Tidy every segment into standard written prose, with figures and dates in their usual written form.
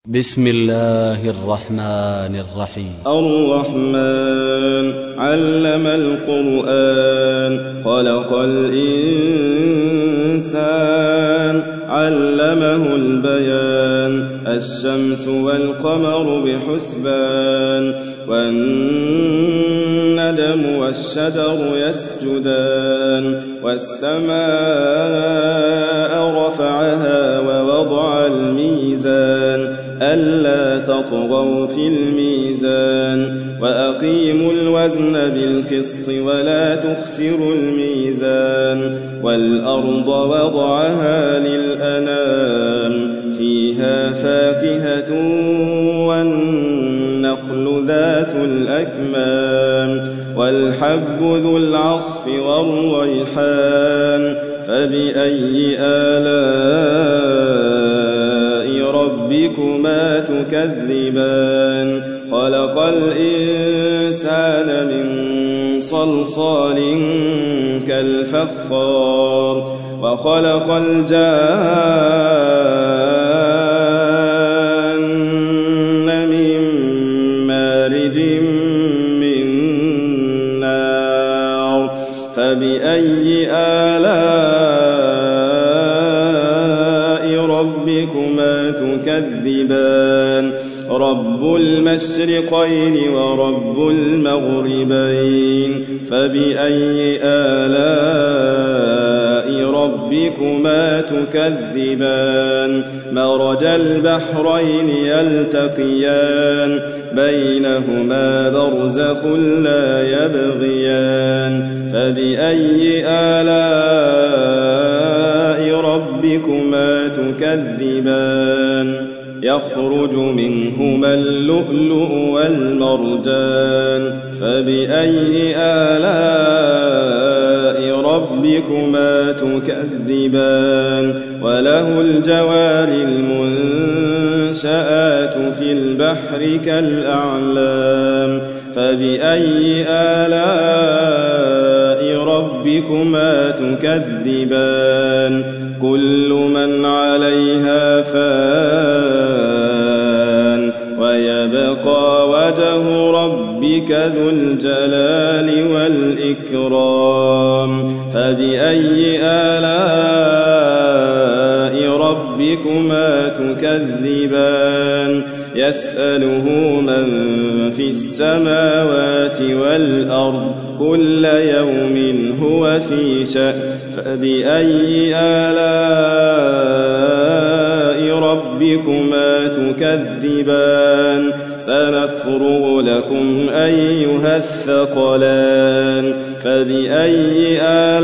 بسم الله الرحمن الرحيم. الرحمن علم القرآن خلق الإنسان علمه البيان الشمس والقمر بحسبان والنجم والشجر يسجدان والسماء رفعها ووضع الميزان ألا تطغوا في الميزان وأقيموا الوزن بالقسط ولا تخسروا الميزان والأرض وضعها للأنام فيها فاكهة والنخل ذات الأكمام والحب ذو العصف والريحان فبأي آلاء ربكما تكذبان خلق الإنسان من صلصال كالفخار وخلق الجان من مارج من نار فبأي آلاء ربكما تكذبان رب المشرقين ورب المغربين فبأي آلاء ربكما تكذبان مرج البحرين يلتقيان بينهما برزخ لا يبغيان فبأي آلاء ربكما تكذبان يخرج منهما اللؤلؤ والمرجان فبأي آلاء ربكما تكذبان وله الجوار المنشآت في البحر كالأعلام فبأي آلاء ربكما تكذبان كل من عليها فان ويبقى وجه ربك ذو الجلال والإكرام فبأي آلاء ربكما تكذبان يسأله من في السماوات والأرض كل يوم هو في شأن فبأي آلاء ربكما تكذبان سنفرغ لكم أيها الثقلان فبأي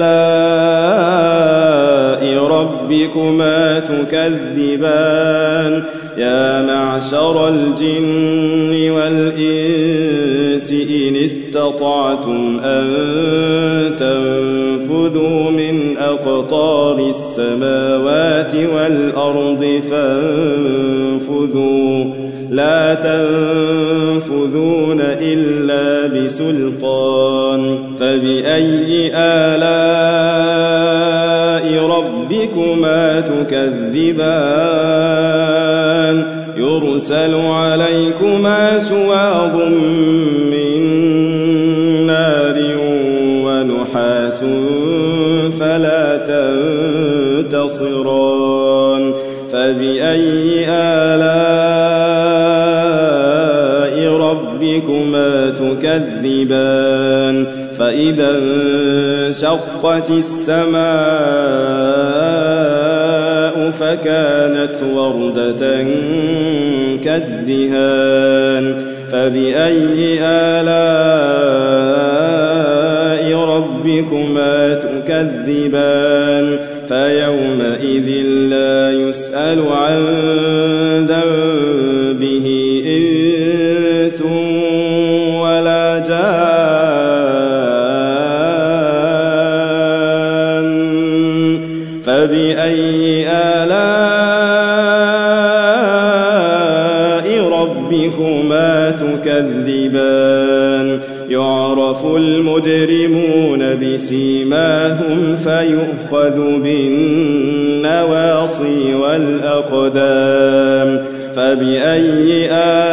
آلاء ربكما تكذبان يا معشر الجن والإنس إن استطعتم أن تنفذوا من أقطار السماوات والأرض فانفذوا لا تنفذون إلا بسلطان فبأي آلاء ربكما تكذبان يرسل عليكما شواظ من نار ونحاس فلا تنتصران فبأي آلاء ربكما تكذبان فإذا انشقت السماء فكانت وردة كالدهان فبأي آلاء ربكما تكذبان فيومئذ لا يسأل عن ذنبه إنس ولا جان فبأي آلاء ربكما تكذبان يعرف المجرمون بسيماهم فيؤخذ بالنواصي والأقدام فبأي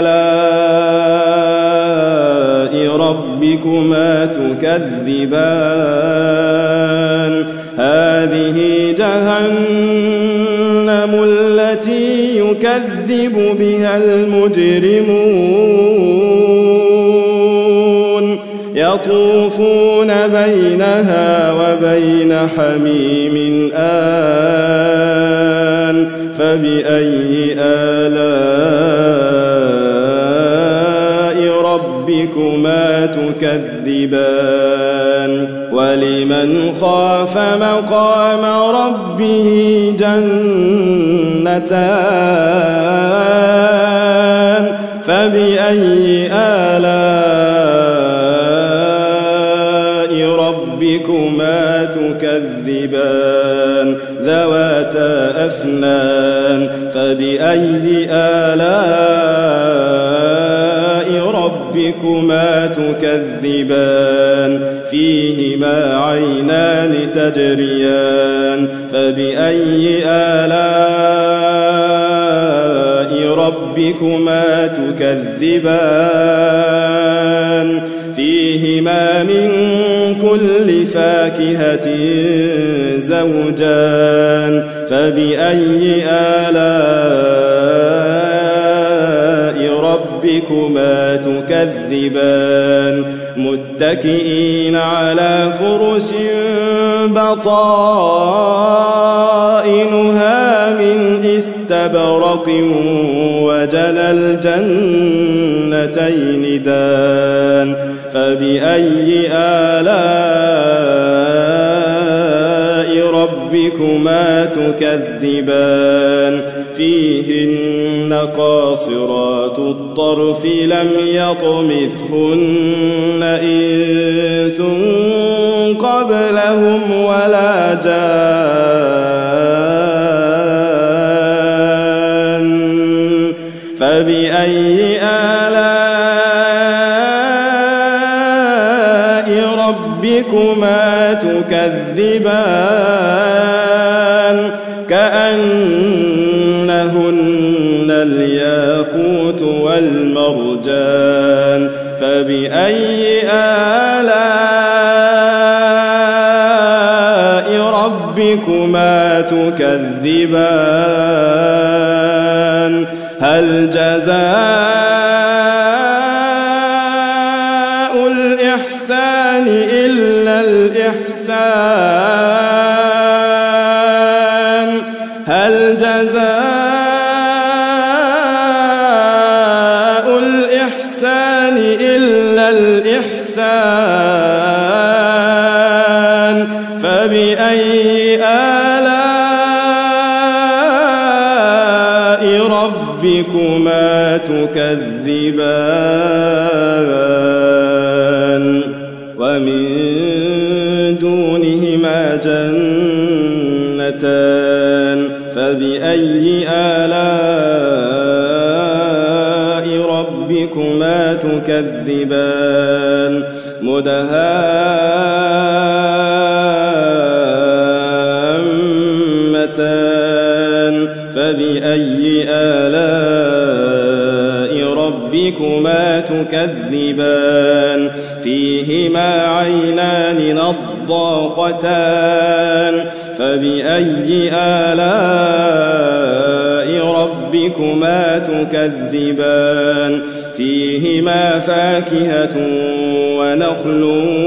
آلاء ربكما تكذبان هذه جهنم التي يكذب بها المجرمون يطوفون بينها وبين حميم آن فبأي آلاء ربكما تكذبان ولمن خاف مقام ربه جنتان فبأي آلاء ربكما تكذبان ذواتا أفنان فبأي آلاء ربكما تكذبان فيهما عينان تجريان فبأي آلاء ربكما تكذبان فيهما من كل فاكهة زوجان فبأي آلاء ربكما تكذبان متكئين على فرش بطائنها من استبرق وجنى الجنتين دان فبأي آلاء ربكما تكذبان فيهن قاصرات الطرف لم يطمثهن إنس قبلهم ولا جان فبأي آلاء ربكما تكذبان كأنهن الياقوت والمرجان فبأي آلاء ربكما تكذبان هل جزاء الإحسان إلا الإحسان هل جزاء الإحسان إلا الإحسان فبأي آلاء ربكما تكذبان ومن دونهما جنتان فبأي آلاء ربكما تكذبان مدهامتان فبأي آلاء ربكما تكذبان فيهما عينان نضاختان فبأي آلاء ربكما تكذبان فيهما فاكهة ونخل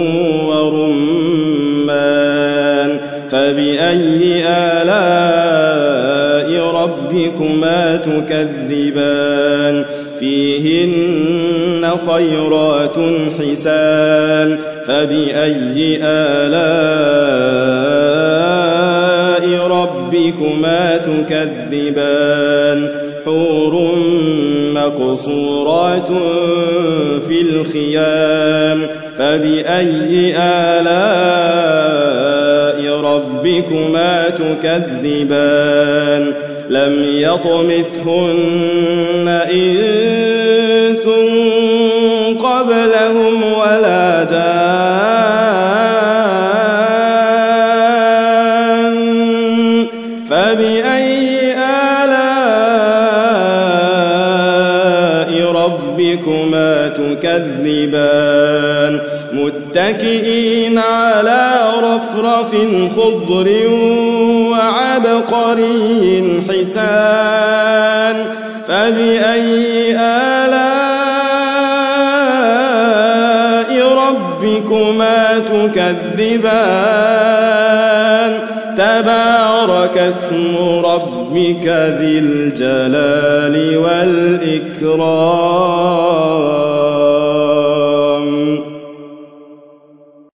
ورمان فبأي آلاء ربكما تكذبان فيهن خيرات حسان فبأي آلاء ربكما تكذبان حور مقصورات في الخيام فبأي آلاء ربكما تكذبان لم يطمثهن إنس قبلهم ولا جان فبأي آلاء ربكما تكذبان متكئين على رفرف خضر وعبقري حسان فبأي آلاء ربكما تكذبان تبارك اسم ربك ذي الجلال والإكرام